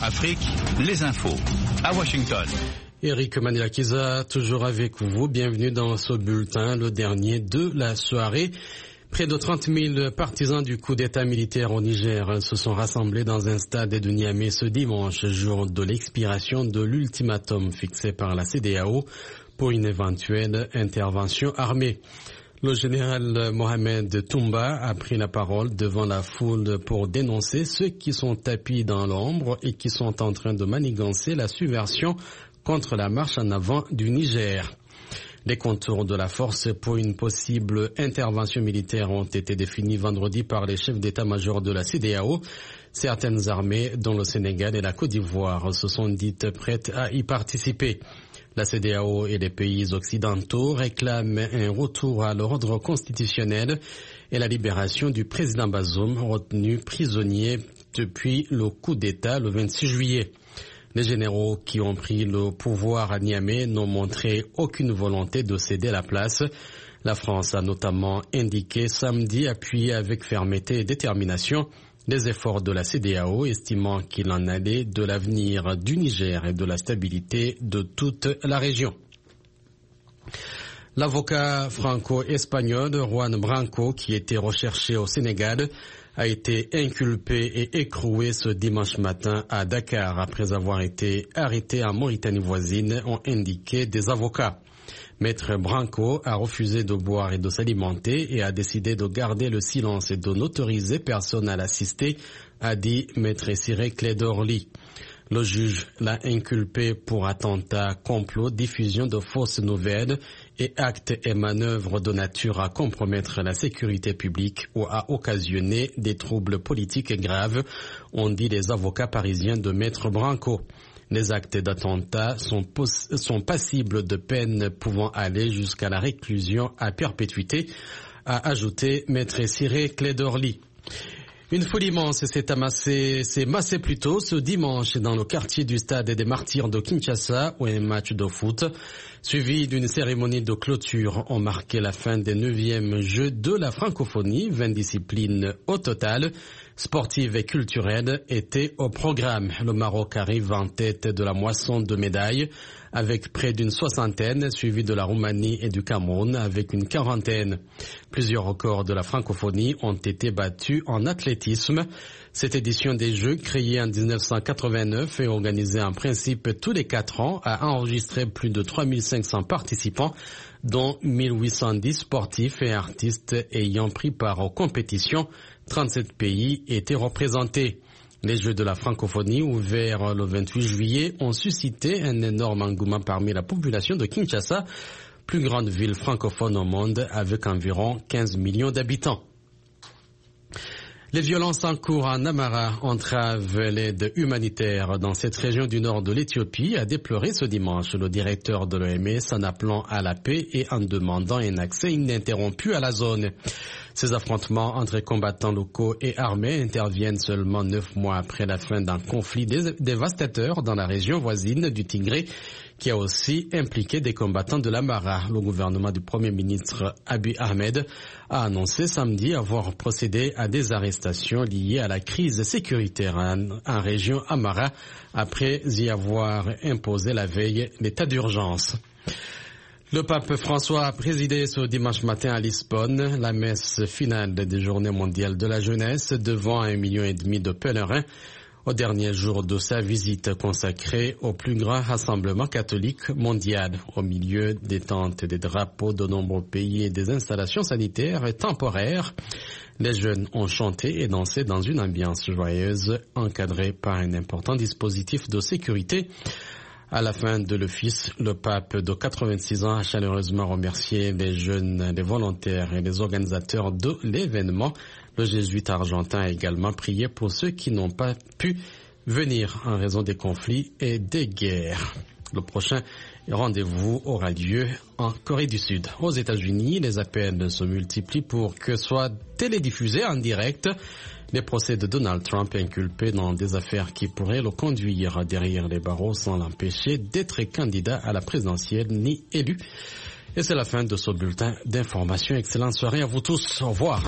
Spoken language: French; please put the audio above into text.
Afrique, les infos. À Washington. Eric Manilakiza, toujours avec vous. Bienvenue dans ce bulletin, le dernier de la soirée. Près de 30 000 partisans du coup d'État militaire au Niger se sont rassemblés dans un stade de Niamey ce dimanche, jour de l'expiration de l'ultimatum fixé par la CEDEAO pour une éventuelle intervention armée. Le général Mohamed Toumba a pris la parole devant la foule pour dénoncer ceux qui sont tapis dans l'ombre et qui sont en train de manigancer la subversion contre la marche en avant du Niger. Les contours de la force pour une possible intervention militaire ont été définis vendredi par les chefs d'état-major de la CEDEAO. Certaines armées, dont le Sénégal et la Côte d'Ivoire, se sont dites prêtes à y participer. La CEDEAO et les pays occidentaux réclament un retour à l'ordre constitutionnel et la libération du président Bazoum, retenu prisonnier depuis le coup d'État le 26 juillet. Les généraux qui ont pris le pouvoir à Niamey n'ont montré aucune volonté de céder la place. La France a notamment indiqué samedi appuyer avec fermeté et détermination les efforts de la CEDEAO, estimant qu'il en allait de l'avenir du Niger et de la stabilité de toute la région. L'avocat franco-espagnol Juan Branco, qui était recherché au Sénégal, a été inculpé et écroué ce dimanche matin à Dakar après avoir été arrêté en Mauritanie voisine, ont indiqué des avocats. Maître Branco a refusé de boire et de s'alimenter et a décidé de garder le silence et de n'autoriser personne à l'assister, a dit Maître Ciré Clédorli. Le juge l'a inculpé pour attentat, complot, diffusion de fausses nouvelles et actes et manœuvres de nature à compromettre la sécurité publique ou à occasionner des troubles politiques graves, ont dit les avocats parisiens de Maître Branco. Les actes d'attentat sont passibles de peines pouvant aller jusqu'à la réclusion à perpétuité, a ajouté Maître Ciré Clédorli. Une foule immense s'est massée plus tôt ce dimanche dans le quartier du stade des Martyrs de Kinshasa où un match de foot suivi d'une cérémonie de clôture ont marqué la fin des 9e Jeux de la francophonie. 20 disciplines au total, sportives et culturelles, étaient au programme. Le Maroc arrive en tête de la moisson de médailles avec près d'une soixantaine, suivi de la Roumanie et du Cameroun avec une quarantaine. Plusieurs records de la francophonie ont été battus en athlétisme. Cette édition des Jeux, créée en 1989 et organisée en principe tous les 4 ans, a enregistré plus de 3500 participants, dont 1810 sportifs et artistes ayant pris part aux compétitions. 37 pays étaient représentés. Les Jeux de la francophonie, ouverts le 28 juillet, ont suscité un énorme engouement parmi la population de Kinshasa, plus grande ville francophone au monde avec environ 15 millions d'habitants. Les violences en cours en Amhara entravent l'aide humanitaire dans cette région du nord de l'Éthiopie, a déploré ce dimanche le directeur de l'OMS en appelant à la paix et en demandant un accès ininterrompu à la zone. Ces affrontements entre combattants locaux et armés interviennent seulement 9 mois après la fin d'un conflit dévastateur dans la région voisine du Tigré, qui a aussi impliqué des combattants de l'Amhara. Le gouvernement du Premier ministre Abiy Ahmed a annoncé samedi avoir procédé à des arrestations liées à la crise sécuritaire en région Amhara après y avoir imposé la veille l'état d'urgence. Le pape François a présidé ce dimanche matin à Lisbonne la messe finale des Journées mondiales de la jeunesse devant 1,5 million de pèlerins au dernier jour de sa visite consacrée au plus grand rassemblement catholique mondial. Au milieu des tentes, des drapeaux de nombreux pays et des installations sanitaires et temporaires, les jeunes ont chanté et dansé dans une ambiance joyeuse encadrée par un important dispositif de sécurité. À la fin de l'office, le pape de 86 ans a chaleureusement remercié les jeunes, les volontaires et les organisateurs de l'événement. Le jésuite argentin a également prié pour ceux qui n'ont pas pu venir en raison des conflits et des guerres. Le prochain rendez-vous aura lieu en Corée du Sud. Aux États-Unis, les appels se multiplient pour que soient télédiffusés en direct les procès de Donald Trump inculpé dans des affaires qui pourraient le conduire derrière les barreaux sans l'empêcher d'être candidat à la présidentielle ni élu. Et c'est la fin de ce bulletin d'information. Excellente soirée à vous tous. Au revoir.